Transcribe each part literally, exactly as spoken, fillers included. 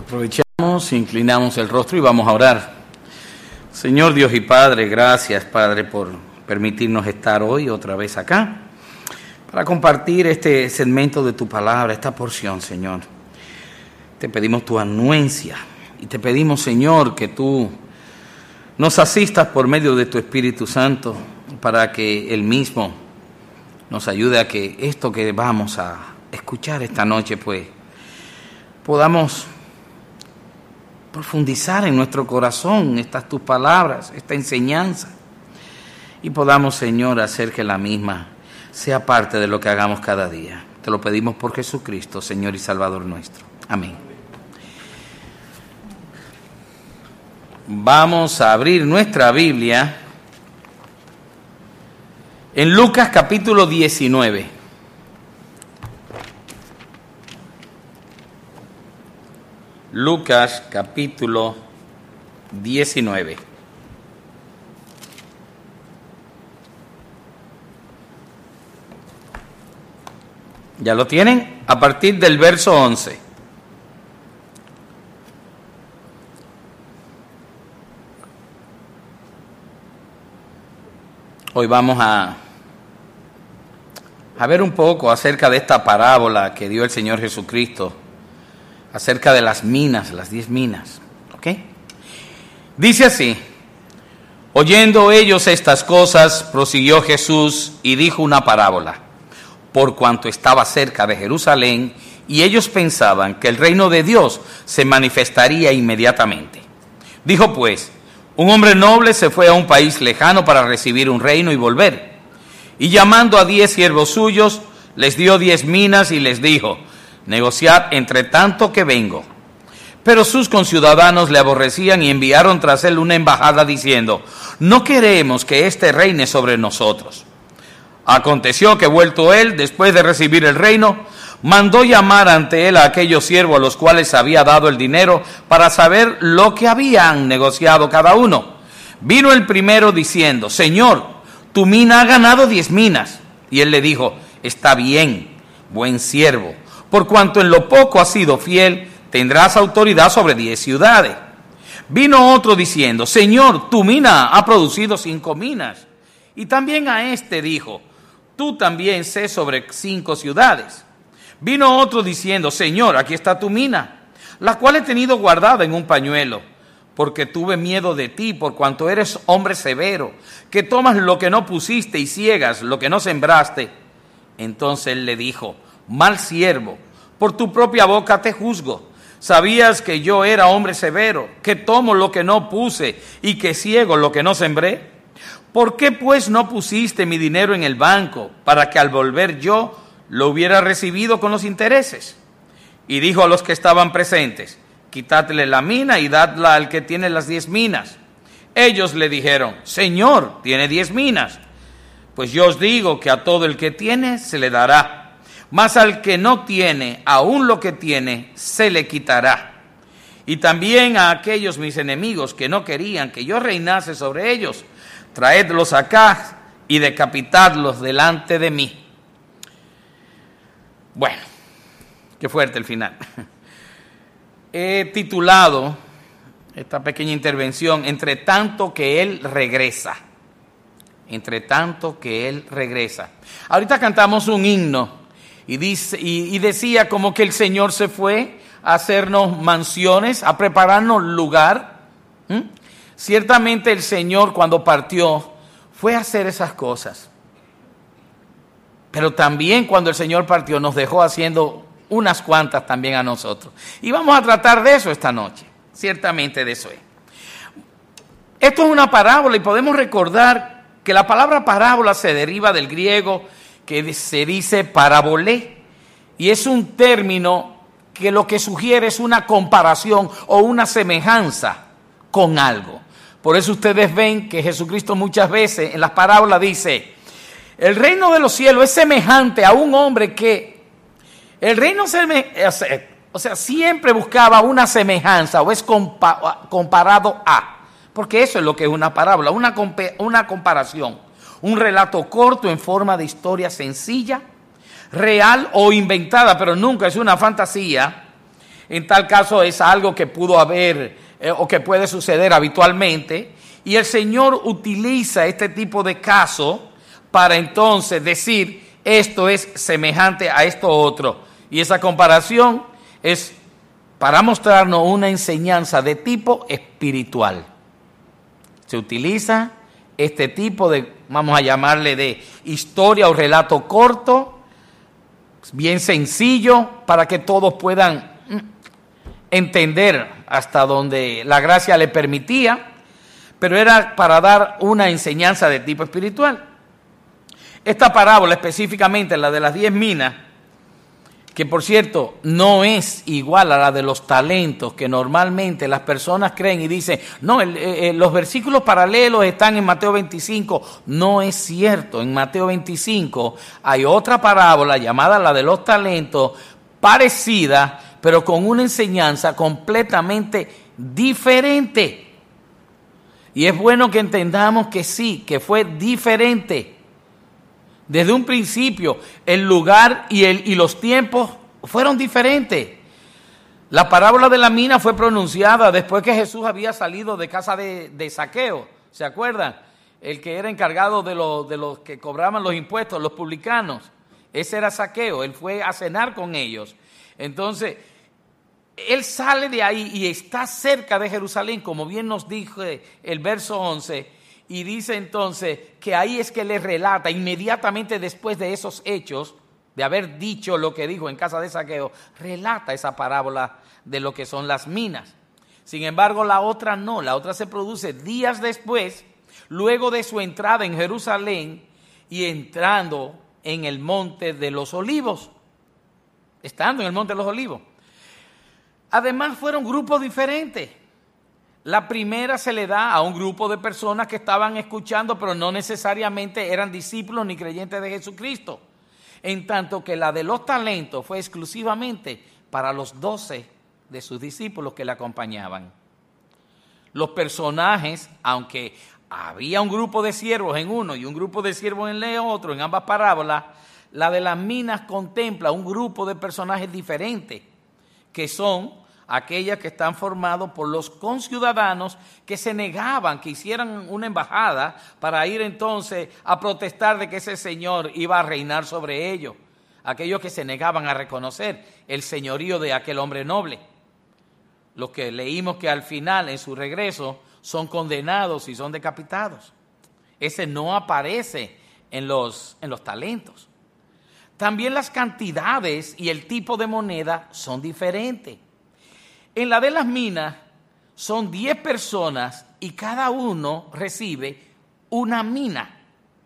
Aprovechamos, inclinamos el rostro y vamos a orar. Señor Dios y Padre, gracias Padre por permitirnos estar hoy otra vez acá para compartir este segmento de tu palabra, esta porción, Señor. Te pedimos tu anuencia y te pedimos, Señor, que tú nos asistas por medio de tu Espíritu Santo para que Él mismo nos ayude a que esto que vamos a escuchar esta noche, pues, podamos profundizar en nuestro corazón estas tus palabras, esta enseñanza, y podamos, Señor, hacer que la misma sea parte de lo que hagamos cada día. Te lo pedimos por Jesucristo, Señor y Salvador nuestro. Amén. Vamos a abrir nuestra Biblia en Lucas capítulo diecinueve. Lucas capítulo diecinueve. ¿Ya lo tienen? A partir del verso once. Hoy vamos a, a ver un poco acerca de esta parábola que dio el Señor Jesucristo acerca de las minas, las diez minas, ¿ok? Dice así: oyendo ellos estas cosas, prosiguió Jesús y dijo una parábola, por cuanto estaba cerca de Jerusalén, y ellos pensaban que el reino de Dios se manifestaría inmediatamente. Dijo pues: un hombre noble se fue a un país lejano para recibir un reino y volver, y llamando a diez siervos suyos, les dio diez minas y les dijo: negociad entre tanto que vengo. Pero sus conciudadanos le aborrecían y enviaron tras él una embajada diciendo: no queremos que éste reine sobre nosotros. Aconteció que vuelto él, después de recibir el reino, mandó llamar ante él a aquellos siervos a los cuales había dado el dinero para saber lo que habían negociado cada uno. Vino el primero diciendo: Señor, tu mina ha ganado diez minas. Y él le dijo: está bien, buen siervo. Por cuanto en lo poco has sido fiel, tendrás autoridad sobre diez ciudades. Vino otro diciendo: Señor, tu mina ha producido cinco minas. Y también a este dijo: tú también sé sobre cinco ciudades. Vino otro diciendo: Señor, aquí está tu mina, la cual he tenido guardada en un pañuelo, porque tuve miedo de ti, por cuanto eres hombre severo, que tomas lo que no pusiste y ciegas lo que no sembraste. Entonces él le dijo: mal siervo, por tu propia boca te juzgo. ¿Sabías que yo era hombre severo, que tomo lo que no puse y que ciego lo que no sembré? ¿Por qué pues no pusiste mi dinero en el banco, para que al volver yo lo hubiera recibido con los intereses? Y dijo a los que estaban presentes: quitadle la mina y dadla al que tiene las diez minas. Ellos le dijeron: Señor, tiene diez minas. Pues yo os digo que a todo el que tiene se le dará, mas al que no tiene, aún lo que tiene, se le quitará. Y también a aquellos mis enemigos que no querían que yo reinase sobre ellos, traedlos acá y decapitadlos delante de mí. Bueno, qué fuerte el final. He titulado esta pequeña intervención: entre tanto que Él regresa. Entre tanto que Él regresa. Ahorita cantamos un himno y, dice, y, y decía como que el Señor se fue a hacernos mansiones, a prepararnos lugar. ¿Mm? Ciertamente el Señor, cuando partió, fue a hacer esas cosas. Pero también cuando el Señor partió, nos dejó haciendo unas cuantas también a nosotros. Y vamos a tratar de eso esta noche. Ciertamente de eso es. Esto es una parábola y podemos recordar que la palabra parábola se deriva del griego que se dice parabolé. Y es un término que lo que sugiere es una comparación o una semejanza con algo. Por eso ustedes ven que Jesucristo muchas veces en las parábolas dice: el reino de los cielos es semejante a un hombre que... El reino, seme, o sea, siempre buscaba una semejanza o es compa, comparado a... Porque eso es lo que es una parábola, una, una comparación. Un relato corto en forma de historia sencilla, real o inventada, pero nunca es una fantasía, en tal caso es algo que pudo haber eh, o que puede suceder habitualmente, y el Señor utiliza este tipo de caso para entonces decir, esto es semejante a esto otro. Y esa comparación es para mostrarnos una enseñanza de tipo espiritual. Se utiliza este tipo de, vamos a llamarle de historia o relato corto, bien sencillo, para que todos puedan entender hasta donde la gracia le permitía, pero era para dar una enseñanza de tipo espiritual. Esta parábola, específicamente la de las diez minas, que por cierto no es igual a la de los talentos, que normalmente las personas creen y dicen, no, el, eh, los versículos paralelos están en Mateo veinticinco. No es cierto. En Mateo veinticinco hay otra parábola llamada la de los talentos, parecida, pero con una enseñanza completamente diferente. Y es bueno que entendamos que sí, que fue diferente. Desde un principio, el lugar y, el, y los tiempos fueron diferentes. La parábola de la mina fue pronunciada después que Jesús había salido de casa de, de Zaqueo. ¿Se acuerdan? El que era encargado de, lo, de los que cobraban los impuestos, los publicanos. Ese era Zaqueo. Él fue a cenar con ellos. Entonces, él sale de ahí y está cerca de Jerusalén, como bien nos dijo el verso once. Y dice entonces que ahí es que le relata, inmediatamente después de esos hechos, de haber dicho lo que dijo en casa de Zaqueo, relata esa parábola de lo que son las minas. Sin embargo, la otra no, la otra se produce días después, luego de su entrada en Jerusalén y entrando en el Monte de los Olivos, estando en el Monte de los Olivos. Además, fueron grupos diferentes. La primera se le da a un grupo de personas que estaban escuchando, pero no necesariamente eran discípulos ni creyentes de Jesucristo. En tanto que la de los talentos fue exclusivamente para los doce de sus discípulos que le acompañaban. Los personajes, aunque había un grupo de siervos en uno y un grupo de siervos en el otro, en ambas parábolas, la de las minas contempla un grupo de personajes diferentes, que son aquellas que están formados por los conciudadanos que se negaban, que hicieran una embajada para ir entonces a protestar de que ese señor iba a reinar sobre ellos. Aquellos que se negaban a reconocer el señorío de aquel hombre noble. Los que leímos que al final, en su regreso, son condenados y son decapitados. Ese no aparece en los, en los talentos. También las cantidades y el tipo de moneda son diferentes. En la de las minas son diez personas y cada uno recibe una mina,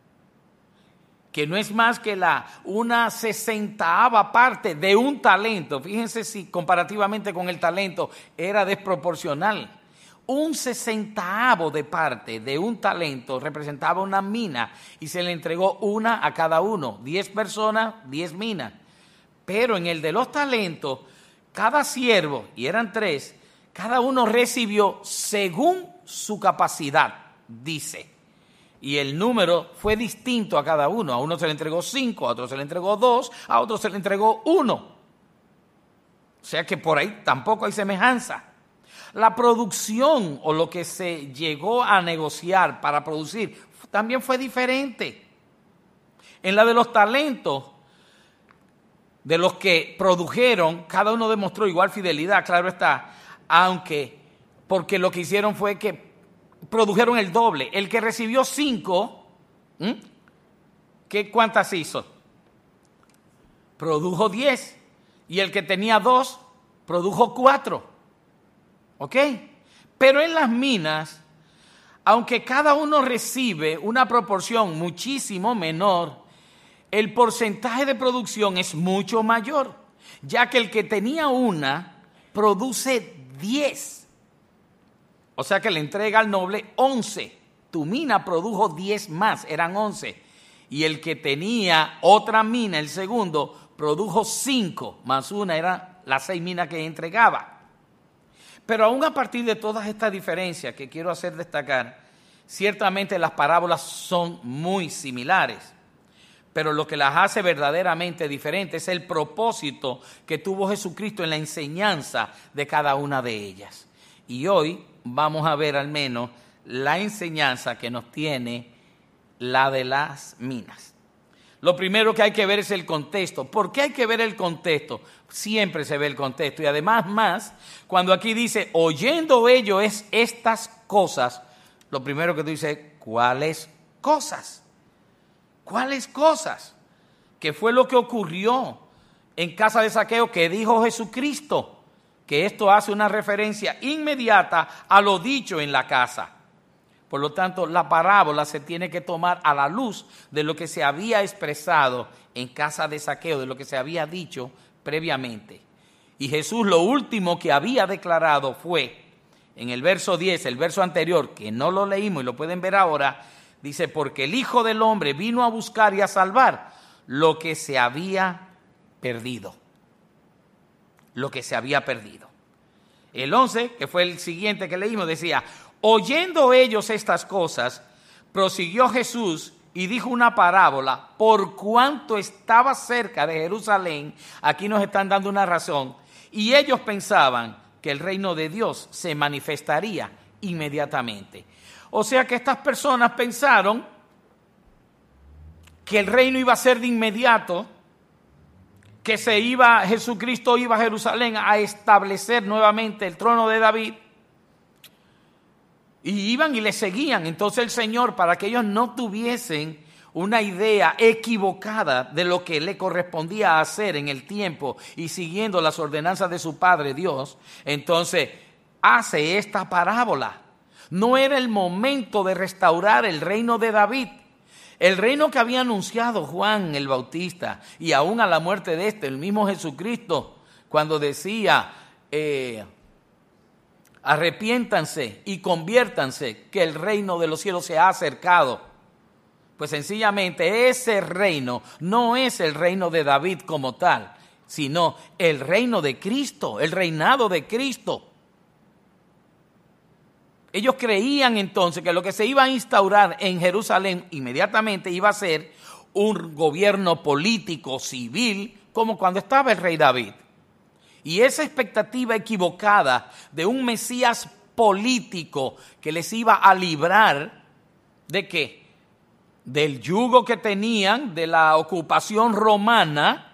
que no es más que la, una sesentaava parte de un talento. Fíjense si comparativamente con el talento era desproporcional. Un sesentaavo de parte de un talento representaba una mina y se le entregó una a cada uno. Diez personas, diez minas. Pero en el de los talentos, cada siervo, y eran tres, cada uno recibió según su capacidad, dice. Y el número fue distinto a cada uno. A uno se le entregó cinco, a otro se le entregó dos, a otro se le entregó uno. O sea que por ahí tampoco hay semejanza. La producción o lo que se llegó a negociar para producir también fue diferente. En la de los talentos, de los que produjeron, cada uno demostró igual fidelidad, claro está, aunque porque lo que hicieron fue que produjeron el doble. El que recibió cinco, ¿hmm? ¿Qué cuántas hizo? Produjo diez. Y el que tenía dos, produjo cuatro. ¿Ok? Pero en las minas, aunque cada uno recibe una proporción muchísimo menor, el porcentaje de producción es mucho mayor, ya que el que tenía una produce diez. O sea que le entrega al noble once. Tu mina produjo diez más, eran once. Y el que tenía otra mina, el segundo, produjo cinco, más una eran las seis minas que entregaba. Pero aún a partir de todas estas diferencias que quiero hacer destacar, ciertamente las parábolas son muy similares. pero lo que las hace verdaderamente diferentes es el propósito que tuvo Jesucristo en la enseñanza de cada una de ellas. Y hoy vamos a ver al menos la enseñanza que nos tiene la de las minas. Lo primero que hay que ver es el contexto. ¿Por qué hay que ver el contexto? Siempre se ve el contexto. Y además más, cuando aquí dice, oyendo ellos es estas cosas, lo primero que tú dices, ¿cuáles cosas? ¿Cuáles cosas? ¿Qué fue lo que ocurrió en casa de Zaqueo que dijo Jesucristo? Que esto hace una referencia inmediata a lo dicho en la casa. Por lo tanto, la parábola se tiene que tomar a la luz de lo que se había expresado en casa de Zaqueo, de lo que se había dicho previamente. Y Jesús lo último que había declarado fue, en el verso diez, el verso anterior, que no lo leímos y lo pueden ver ahora, dice, porque el Hijo del Hombre vino a buscar y a salvar lo que se había perdido. Lo que se había perdido. El once, que fue el siguiente que leímos, decía, oyendo ellos estas cosas, prosiguió Jesús y dijo una parábola, por cuanto estaba cerca de Jerusalén, aquí nos están dando una razón, y ellos pensaban que el reino de Dios se manifestaría inmediatamente. O sea que estas personas pensaron que el reino iba a ser de inmediato, que se iba, Jesucristo iba a Jerusalén a establecer nuevamente el trono de David, y iban y le seguían. Entonces el Señor, para que ellos no tuviesen una idea equivocada de lo que le correspondía hacer en el tiempo y siguiendo las ordenanzas de su Padre Dios, entonces hace esta parábola. No era el momento de restaurar el reino de David. El reino que había anunciado Juan el Bautista y aún a la muerte de este, el mismo Jesucristo, cuando decía, eh, arrepiéntanse y conviértanse, que el reino de los cielos se ha acercado. Pues sencillamente ese reino no es el reino de David como tal, sino el reino de Cristo, el reinado de Cristo. Ellos creían entonces que lo que se iba a instaurar en Jerusalén inmediatamente iba a ser un gobierno político, civil, como cuando estaba el rey David. Y esa expectativa equivocada de un Mesías político que les iba a librar, ¿de qué? Del yugo que tenían, de la ocupación romana.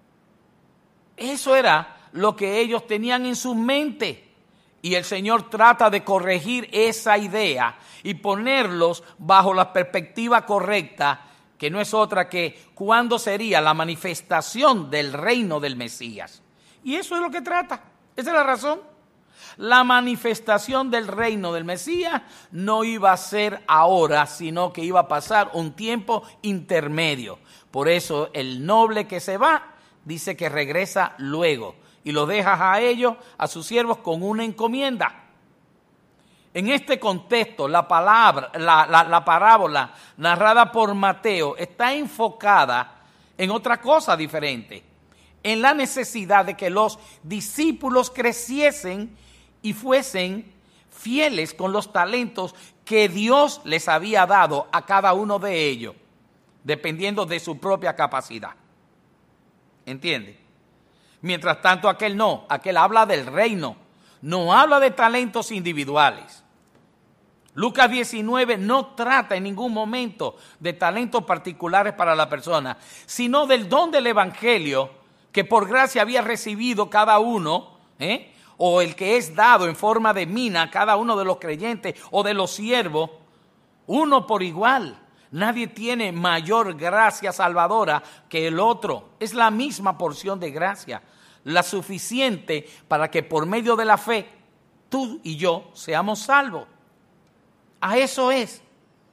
Eso era lo que ellos tenían en su mente. Y el Señor trata de corregir esa idea y ponerlos bajo la perspectiva correcta, que no es otra que cuándo sería la manifestación del reino del Mesías. Y eso es lo que trata. Esa es la razón. La manifestación del reino del Mesías no iba a ser ahora, sino que iba a pasar un tiempo intermedio. Por eso el noble que se va dice que regresa luego. Y los dejas a ellos, a sus siervos, con una encomienda. En este contexto, la palabra, la, la, la parábola narrada por Mateo está enfocada en otra cosa diferente, en la necesidad de que los discípulos creciesen y fuesen fieles con los talentos que Dios les había dado a cada uno de ellos, dependiendo de su propia capacidad. ¿Entiende? Mientras tanto, aquel no, aquel habla del reino, no habla de talentos individuales. Lucas diecinueve no trata en ningún momento de talentos particulares para la persona, sino del don del evangelio que por gracia había recibido cada uno, ¿eh? o el que es dado en forma de mina a cada uno de los creyentes o de los siervos, uno por igual. Nadie tiene mayor gracia salvadora que el otro. Es la misma porción de gracia, la suficiente para que por medio de la fe tú y yo seamos salvos. A eso es.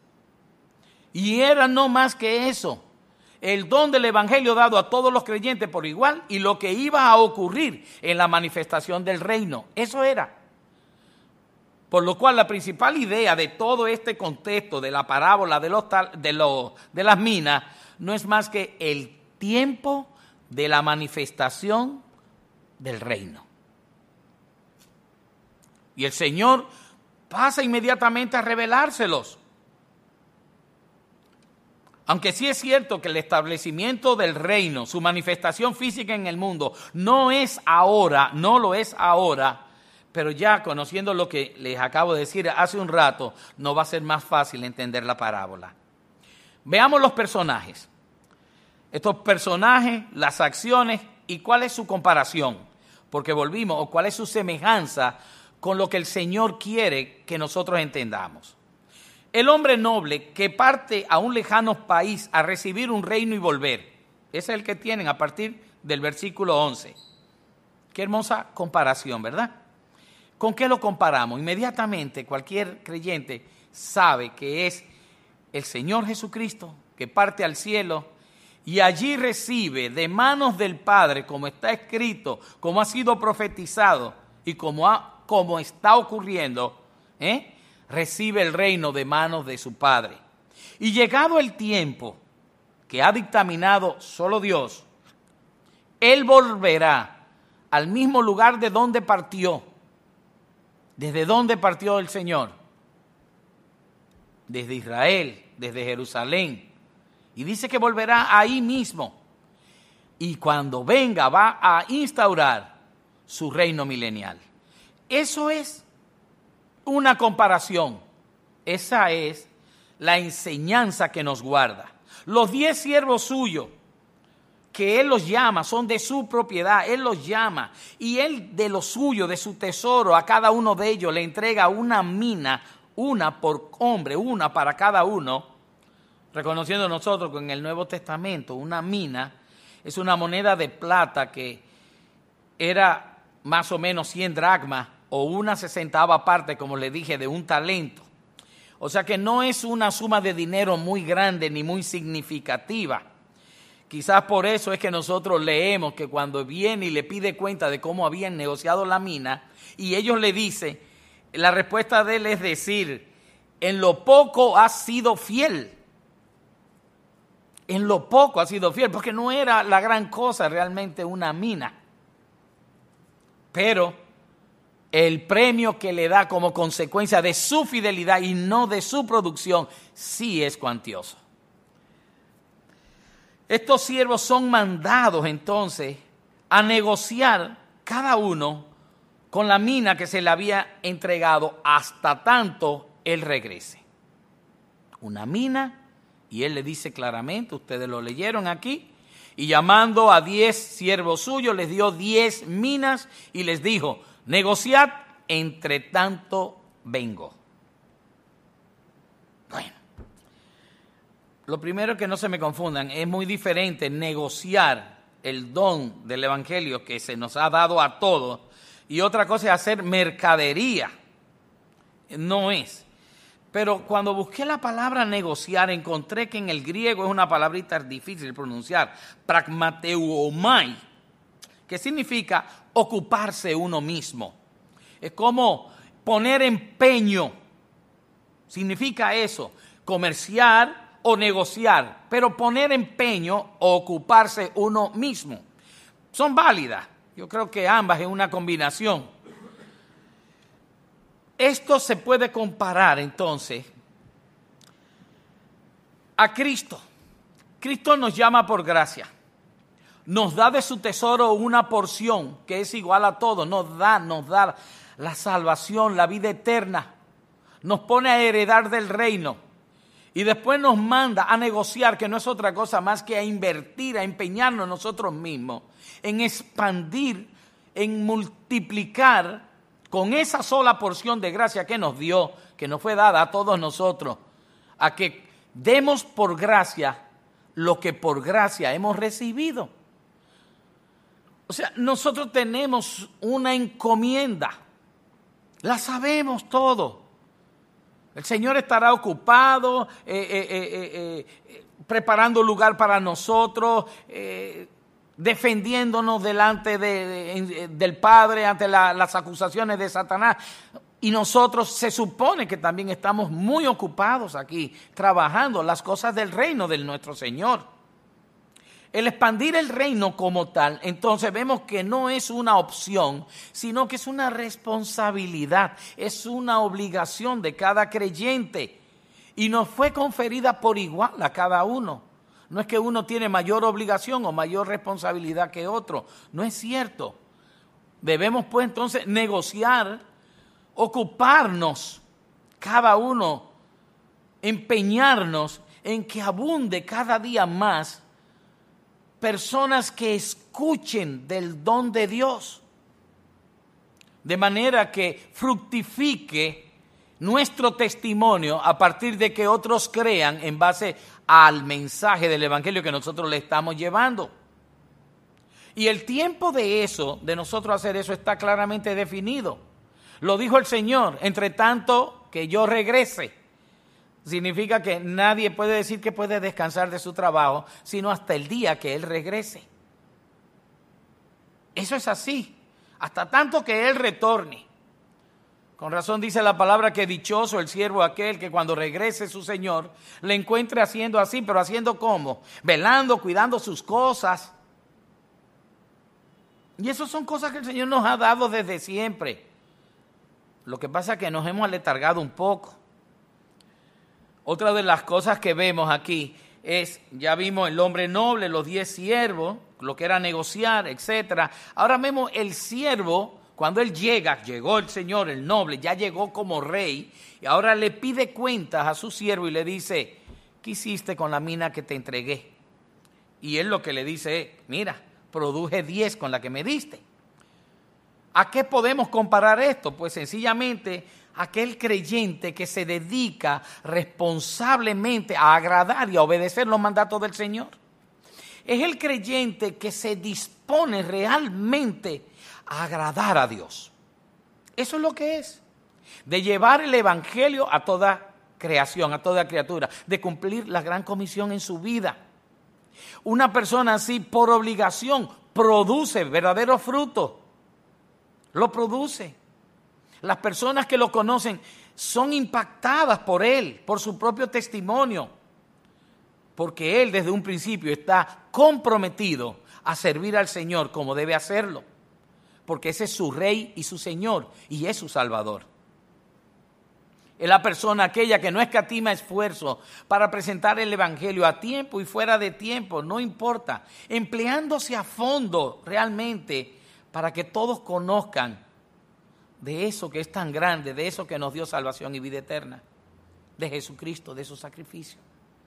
Y era no más que eso. El don del evangelio dado a todos los creyentes por igual y lo que iba a ocurrir en la manifestación del reino. Eso era. Por lo cual la principal idea de todo este contexto de la parábola de, los, de, los, de las minas no es más que el tiempo de la manifestación del reino. Y el Señor pasa inmediatamente a revelárselos. Aunque sí es cierto que el establecimiento del reino, su manifestación física en el mundo, no es ahora, no lo es ahora, pero ya conociendo lo que les acabo de decir hace un rato, nos va a ser más fácil entender la parábola. Veamos los personajes. Estos personajes, las acciones y cuál es su comparación, porque volvimos, o cuál es su semejanza con lo que el Señor quiere que nosotros entendamos. El hombre noble que parte a un lejano país a recibir un reino y volver. Ese es el que tienen a partir del versículo once. Qué hermosa comparación, ¿verdad? ¿Con qué lo comparamos? Inmediatamente cualquier creyente sabe que es el Señor Jesucristo que parte al cielo y allí recibe de manos del Padre, como está escrito, como ha sido profetizado y como, ha, como está ocurriendo, ¿eh? Recibe el reino de manos de su Padre. Y llegado el tiempo que ha dictaminado solo Dios, Él volverá al mismo lugar de donde partió. ¿Desde dónde partió el Señor? Desde Israel, desde Jerusalén. Y dice que volverá ahí mismo. Y cuando venga va a instaurar su reino milenial. Eso es una comparación. Esa es la enseñanza que nos guarda. Los diez siervos suyos, que Él los llama, son de su propiedad, Él los llama. Y Él de lo suyo, de su tesoro, a cada uno de ellos le entrega una mina, una por hombre, una para cada uno. Reconociendo nosotros que en el Nuevo Testamento una mina es una moneda de plata que era más o menos cien dracmas, o una sesentava parte, como le dije, de un talento. O sea que no es una suma de dinero muy grande ni muy significativa. Quizás por eso es que nosotros leemos que cuando viene y le pide cuenta de cómo habían negociado la mina, y ellos le dicen, la respuesta de él es decir, en lo poco has sido fiel. En lo poco has sido fiel, porque no era la gran cosa realmente una mina. Pero el premio que le da como consecuencia de su fidelidad y no de su producción, sí es cuantioso. Estos siervos son mandados entonces a negociar cada uno con la mina que se le había entregado hasta tanto él regrese. Una mina, y él le dice claramente, ustedes lo leyeron aquí, y llamando a diez siervos suyos, les dio diez minas y les dijo, negociad, entre tanto vengo. Bueno, lo primero que no se me confundan, es muy diferente negociar el don del evangelio que se nos ha dado a todos y otra cosa es hacer mercadería. No es. Pero cuando busqué la palabra negociar, encontré que en el griego es una palabrita difícil de pronunciar, pragmateuomai, que significa ocuparse uno mismo. Es como poner empeño, significa eso, comerciar o negociar, pero poner empeño o ocuparse uno mismo. Son válidas, yo creo que ambas es una combinación. Esto se puede comparar entonces a Cristo. Cristo nos llama por gracia. Nos da de su tesoro una porción que es igual a todo. Nos da, nos da la salvación, la vida eterna. Nos pone a heredar del reino. Y después nos manda a negociar, que no es otra cosa más que a invertir, a empeñarnos nosotros mismos, en expandir, en multiplicar con esa sola porción de gracia que nos dio, que nos fue dada a todos nosotros, a que demos por gracia lo que por gracia hemos recibido. O sea, nosotros tenemos una encomienda, la sabemos todo. El Señor estará ocupado, eh, eh, eh, eh, preparando lugar para nosotros, eh, defendiéndonos delante de, de, del Padre ante la, las acusaciones de Satanás. Y nosotros se supone que también estamos muy ocupados aquí, trabajando las cosas del reino de nuestro Señor. El expandir el reino como tal, entonces vemos que no es una opción, sino que es una responsabilidad, es una obligación de cada creyente. Y nos fue conferida por igual a cada uno. No es que uno tiene mayor obligación o mayor responsabilidad que otro. No es cierto. Debemos pues entonces negociar, ocuparnos, cada uno, empeñarnos en que abunde cada día más personas que escuchen del don de Dios, de manera que fructifique nuestro testimonio a partir de que otros crean en base al mensaje del evangelio que nosotros le estamos llevando. Y el tiempo de eso, de nosotros hacer eso, está claramente definido. Lo dijo el Señor, entre tanto que yo regrese. Significa que nadie puede decir que puede descansar de su trabajo, sino hasta el día que Él regrese. Eso es así, hasta tanto que Él retorne. Con razón dice la palabra que dichoso el siervo aquel que cuando regrese su Señor le encuentre haciendo así, pero haciendo ¿cómo? Velando, cuidando sus cosas. Y eso son cosas que el Señor nos ha dado desde siempre. Lo que pasa es que nos hemos aletargado un poco. Otra de las cosas que vemos aquí es, ya vimos el hombre noble, los diez siervos, lo que era negociar, etcétera. Ahora vemos el siervo, cuando él llega, llegó el Señor, el noble, ya llegó como rey, y ahora le pide cuentas a su siervo y le dice, ¿qué hiciste con la mina que te entregué? Y él lo que le dice es, mira, produje diez con la que me diste. ¿A qué podemos comparar esto? Pues sencillamente aquel creyente que se dedica responsablemente a agradar y a obedecer los mandatos del Señor. Es el creyente que se dispone realmente a agradar a Dios. Eso es lo que es. De llevar el evangelio a toda creación, a toda criatura. De cumplir la gran comisión en su vida. Una persona así, por obligación, produce verdadero fruto. Lo produce. Las personas que lo conocen son impactadas por él, por su propio testimonio, porque él desde un principio está comprometido a servir al Señor como debe hacerlo, porque ese es su Rey y su Señor y es su Salvador. Es la persona aquella que no escatima esfuerzo para presentar el Evangelio a tiempo y fuera de tiempo, no importa, empleándose a fondo realmente para que todos conozcan de eso que es tan grande, de eso que nos dio salvación y vida eterna, de Jesucristo, de su sacrificio.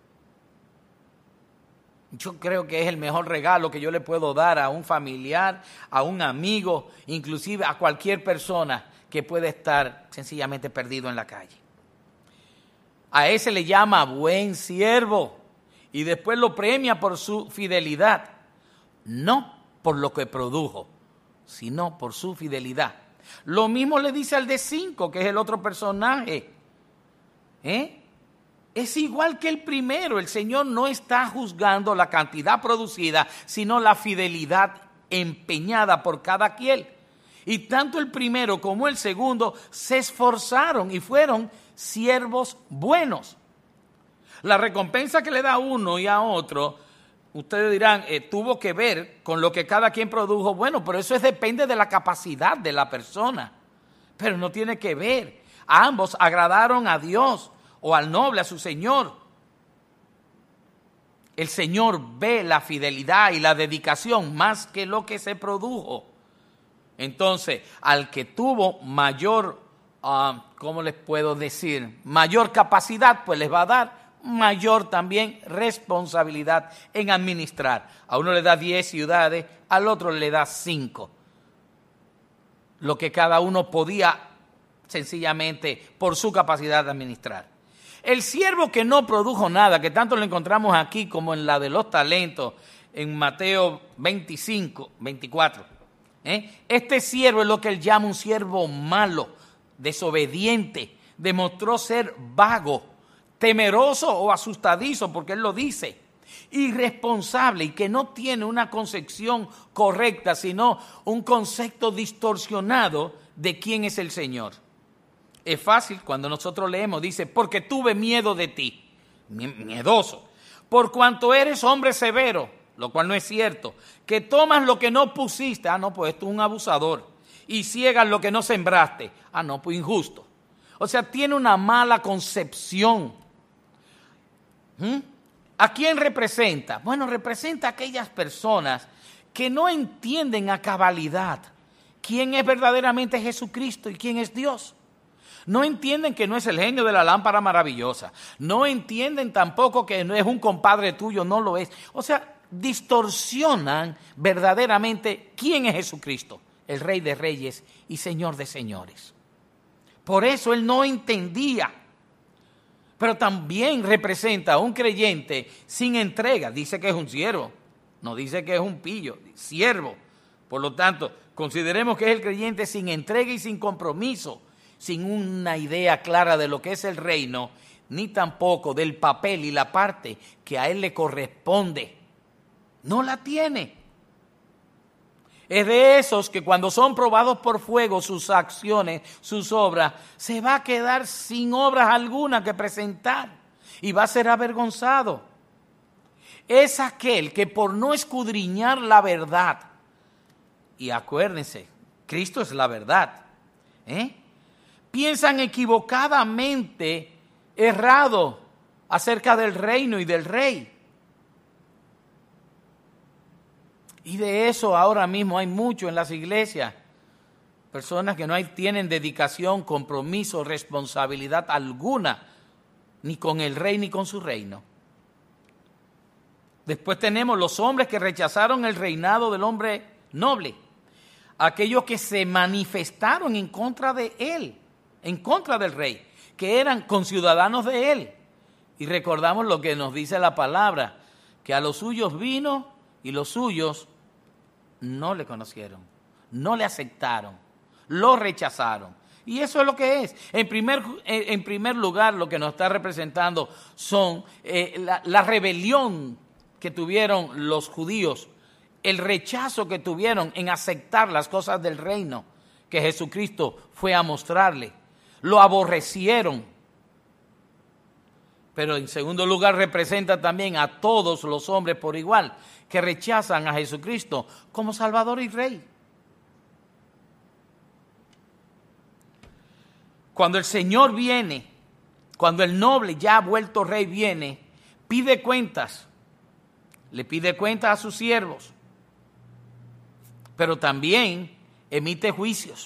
Yo creo que es el mejor regalo que yo le puedo dar a un familiar, a un amigo, inclusive a cualquier persona que pueda estar sencillamente perdido en la calle. A ese le llama buen siervo y después lo premia por su fidelidad, no por lo que produjo, sino por su fidelidad. Lo mismo le dice al de cinco, que es el otro personaje. ¿Eh? Es igual que el primero. El Señor no está juzgando la cantidad producida, sino la fidelidad empeñada por cada quien. Y tanto el primero como el segundo se esforzaron y fueron siervos buenos. La recompensa que le da a uno y a otro, ustedes dirán, eh, tuvo que ver con lo que cada quien produjo. Bueno, pero eso es, depende de la capacidad de la persona. Pero no tiene que ver. Ambos agradaron a Dios o al noble, a su Señor. El Señor ve la fidelidad y la dedicación más que lo que se produjo. Entonces, al que tuvo mayor, uh, ¿cómo les puedo decir? Mayor capacidad, pues les va a dar mayor también responsabilidad en administrar. A uno le da diez ciudades, al otro le da cinco. Lo que cada uno podía sencillamente por su capacidad de administrar. El siervo que no produjo nada, que tanto lo encontramos aquí como en la de los talentos, en Mateo veinticinco, veinticuatro. ¿eh? Este siervo es lo que él llama un siervo malo, desobediente, demostró ser vago, temeroso o asustadizo, porque él lo dice, irresponsable y que no tiene una concepción correcta, sino un concepto distorsionado de quién es el Señor. Es fácil cuando nosotros leemos, dice, porque tuve miedo de ti, miedoso, por cuanto eres hombre severo, lo cual no es cierto, que tomas lo que no pusiste, ah no, pues tú eres un abusador, y ciegas lo que no sembraste, ah no, pues injusto. O sea, tiene una mala concepción. ¿Mm? ¿A quién representa? Bueno, representa a aquellas personas que no entienden a cabalidad quién es verdaderamente Jesucristo y quién es Dios. No entienden que no es el genio de la lámpara maravillosa. No entienden tampoco que no es un compadre tuyo, no lo es. O sea, distorsionan verdaderamente quién es Jesucristo, el Rey de Reyes y Señor de Señores. Por eso él no entendía. Pero también representa a un creyente sin entrega. Dice que es un siervo, no dice que es un pillo, siervo. Por lo tanto, consideremos que es el creyente sin entrega y sin compromiso, sin una idea clara de lo que es el reino, ni tampoco del papel y la parte que a él le corresponde. No la tiene. Es de esos que cuando son probados por fuego sus acciones, sus obras, se va a quedar sin obras alguna que presentar y va a ser avergonzado. Es aquel que por no escudriñar la verdad, y acuérdense, Cristo es la verdad, ¿eh? piensan equivocadamente, errado, acerca del reino y del rey. Y de eso ahora mismo hay mucho en las iglesias. Personas que no hay, tienen dedicación, compromiso, responsabilidad alguna, ni con el rey ni con su reino. Después tenemos los hombres que rechazaron el reinado del hombre noble. Aquellos que se manifestaron en contra de él, en contra del rey, que eran conciudadanos de él. Y recordamos lo que nos dice la palabra, que a los suyos vino y los suyos no le conocieron, no le aceptaron, lo rechazaron. Y eso es lo que es. En primer, en primer lugar, lo que nos está representando son eh, la, la rebelión que tuvieron los judíos, el rechazo que tuvieron en aceptar las cosas del reino que Jesucristo fue a mostrarle. Lo aborrecieron. Pero en segundo lugar representa también a todos los hombres por igual que rechazan a Jesucristo como Salvador y Rey. Cuando el Señor viene, cuando el noble ya vuelto rey viene, pide cuentas, le pide cuentas a sus siervos, pero también emite juicios.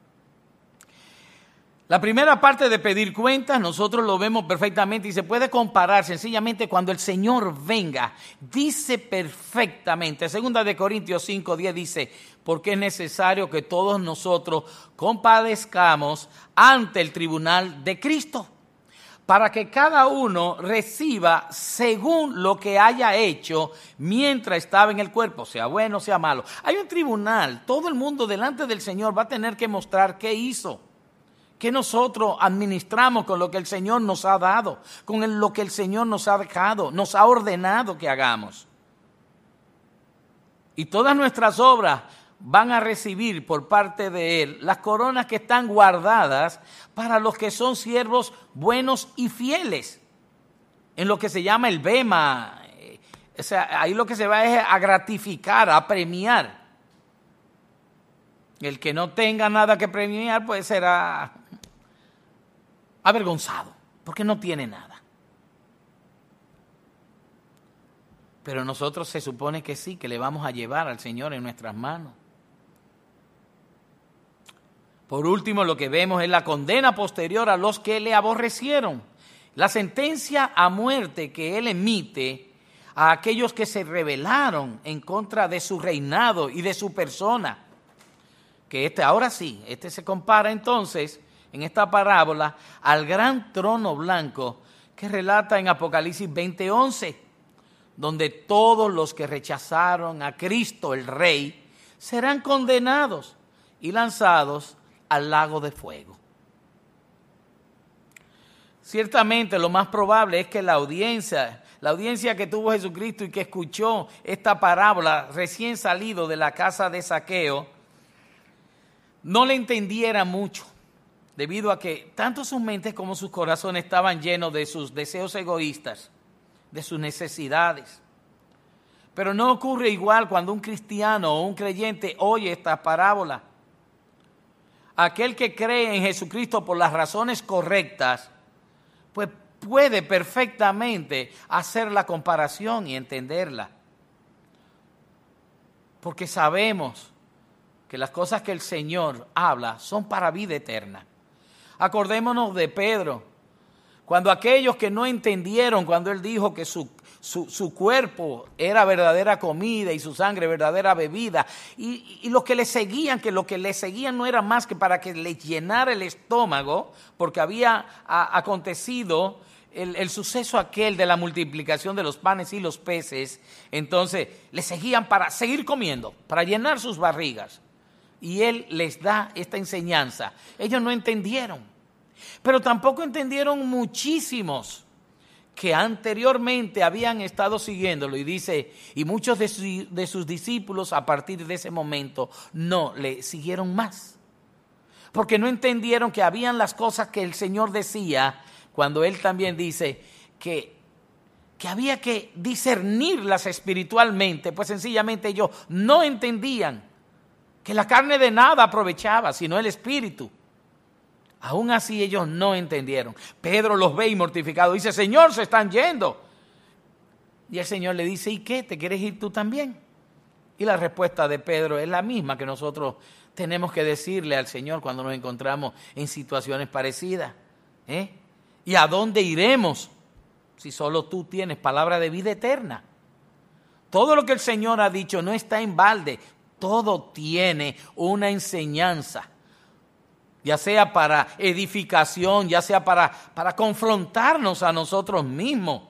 La primera parte de pedir cuentas nosotros lo vemos perfectamente y se puede comparar sencillamente cuando el Señor venga. Dice perfectamente, segunda de Corintios cinco diez dice, porque es necesario que todos nosotros compadezcamos ante el tribunal de Cristo, para que cada uno reciba según lo que haya hecho mientras estaba en el cuerpo, sea bueno, sea malo. Hay un tribunal, todo el mundo delante del Señor va a tener que mostrar qué hizo. Que nosotros administramos con lo que el Señor nos ha dado, con el, lo que el Señor nos ha dejado, nos ha ordenado que hagamos. Y todas nuestras obras van a recibir por parte de Él las coronas que están guardadas para los que son siervos buenos y fieles, en lo que se llama el bema. O sea, ahí lo que se va es a gratificar, a premiar. El que no tenga nada que premiar, pues será avergonzado, porque no tiene nada. Pero nosotros se supone que sí, que le vamos a llevar al Señor en nuestras manos. Por último, lo que vemos es la condena posterior a los que le aborrecieron. La sentencia a muerte que Él emite a aquellos que se rebelaron en contra de su reinado y de su persona. Que este, ahora sí, este se compara entonces en esta parábola al gran trono blanco que relata en Apocalipsis veinte once, donde todos los que rechazaron a Cristo el Rey serán condenados y lanzados al lago de fuego. Ciertamente lo más probable es que la audiencia, la audiencia que tuvo Jesucristo y que escuchó esta parábola recién salido de la casa de Zaqueo, no le entendiera mucho, debido a que tanto sus mentes como sus corazones estaban llenos de sus deseos egoístas, de sus necesidades. Pero no ocurre igual cuando un cristiano o un creyente oye esta parábola. Aquel que cree en Jesucristo por las razones correctas, pues puede perfectamente hacer la comparación y entenderla. Porque sabemos que las cosas que el Señor habla son para vida eterna. Acordémonos de Pedro, cuando aquellos que no entendieron, cuando él dijo que su, su, su cuerpo era verdadera comida y su sangre verdadera bebida, y, y los que le seguían, que lo que le seguían no era más que para que les llenara el estómago, porque había a, acontecido el, el suceso aquel de la multiplicación de los panes y los peces. Entonces le seguían para seguir comiendo, para llenar sus barrigas. Y él les da esta enseñanza. Ellos no entendieron, pero tampoco entendieron muchísimos que anteriormente habían estado siguiéndolo. Y dice, y muchos de, su, de sus discípulos a partir de ese momento no le siguieron más, porque no entendieron que habían las cosas que el Señor decía, cuando Él también dice que, que había que discernirlas espiritualmente. Pues sencillamente ellos no entendían que la carne de nada aprovechaba, sino el espíritu. Aún así ellos no entendieron. Pedro los ve y mortificado dice, Señor, se están yendo. Y el Señor le dice, ¿y qué? ¿Te quieres ir tú también? Y la respuesta de Pedro es la misma que nosotros tenemos que decirle al Señor cuando nos encontramos en situaciones parecidas. ¿Eh? ¿Y a dónde iremos si solo tú tienes palabra de vida eterna? Todo lo que el Señor ha dicho no está en balde. Todo tiene una enseñanza, ya sea para edificación, ya sea para, para confrontarnos a nosotros mismos.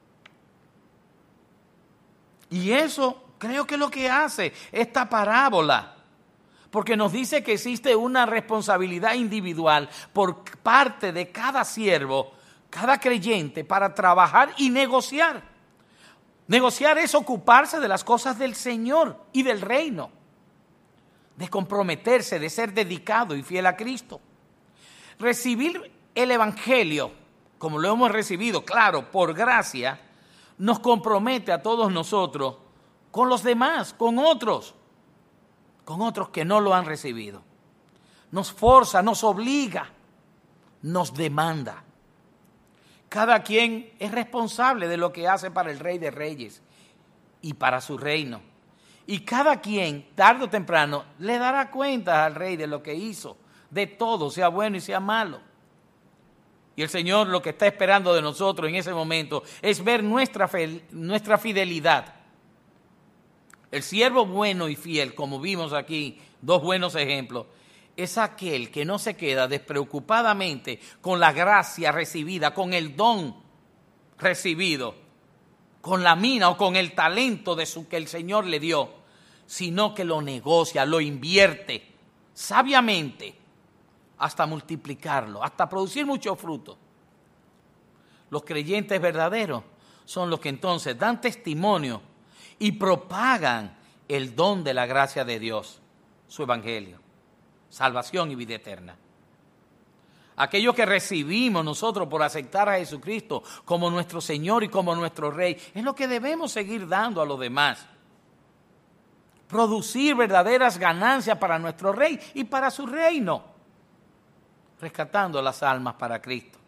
Y eso creo que es lo que hace esta parábola, porque nos dice que existe una responsabilidad individual por parte de cada siervo, cada creyente, para trabajar y negociar. Negociar es ocuparse de las cosas del Señor y del reino, de comprometerse, de ser dedicado y fiel a Cristo. Recibir el Evangelio, como lo hemos recibido, claro, por gracia, nos compromete a todos nosotros con los demás, con otros, con otros que no lo han recibido. Nos forza, nos obliga, nos demanda. Cada quien es responsable de lo que hace para el Rey de Reyes y para su reino. Y cada quien, tarde o temprano, le dará cuenta al Rey de lo que hizo, de todo, sea bueno y sea malo. Y el Señor lo que está esperando de nosotros en ese momento es ver nuestra, fe, nuestra fidelidad. El siervo bueno y fiel, como vimos aquí, dos buenos ejemplos, es aquel que no se queda despreocupadamente con la gracia recibida, con el don recibido, con la mina o con el talento de su que el Señor le dio, sino que lo negocia, lo invierte sabiamente hasta multiplicarlo, hasta producir mucho fruto. Los creyentes verdaderos son los que entonces dan testimonio y propagan el don de la gracia de Dios, su evangelio, salvación y vida eterna. Aquello que recibimos nosotros por aceptar a Jesucristo como nuestro Señor y como nuestro Rey, es lo que debemos seguir dando a los demás. Producir verdaderas ganancias para nuestro Rey y para su reino, rescatando las almas para Cristo.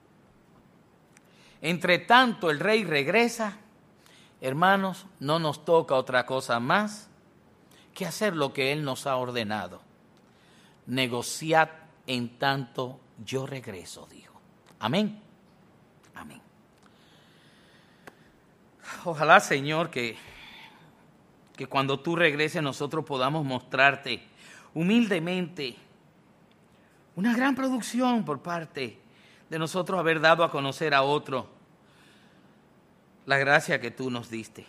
Entre tanto el Rey regresa, hermanos, no nos toca otra cosa más que hacer lo que Él nos ha ordenado. Negociad en tanto yo regreso, dijo. Amén. Amén. Ojalá, Señor, que, que cuando tú regreses nosotros podamos mostrarte humildemente una gran producción por parte de nosotros haber dado a conocer a otro la gracia que tú nos diste.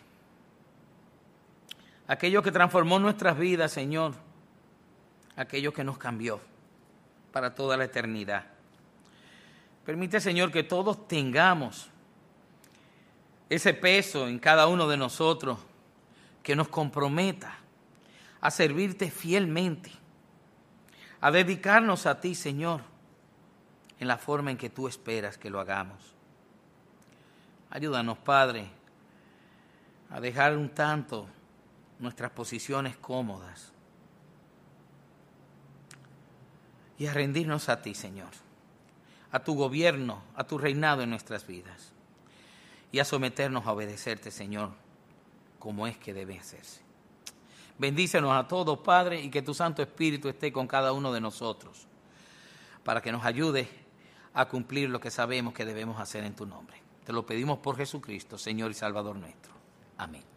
Aquello que transformó nuestras vidas, Señor. Aquello que nos cambió para toda la eternidad. Permite, Señor, que todos tengamos ese peso en cada uno de nosotros que nos comprometa a servirte fielmente, a dedicarnos a ti, Señor, en la forma en que tú esperas que lo hagamos. Ayúdanos, Padre, a dejar un tanto nuestras posiciones cómodas y a rendirnos a ti, Señor, a tu gobierno, a tu reinado en nuestras vidas. Y a someternos a obedecerte, Señor, como es que debe hacerse. Bendícenos a todos, Padre, y que tu Santo Espíritu esté con cada uno de nosotros, para que nos ayude a cumplir lo que sabemos que debemos hacer en tu nombre. Te lo pedimos por Jesucristo, Señor y Salvador nuestro. Amén.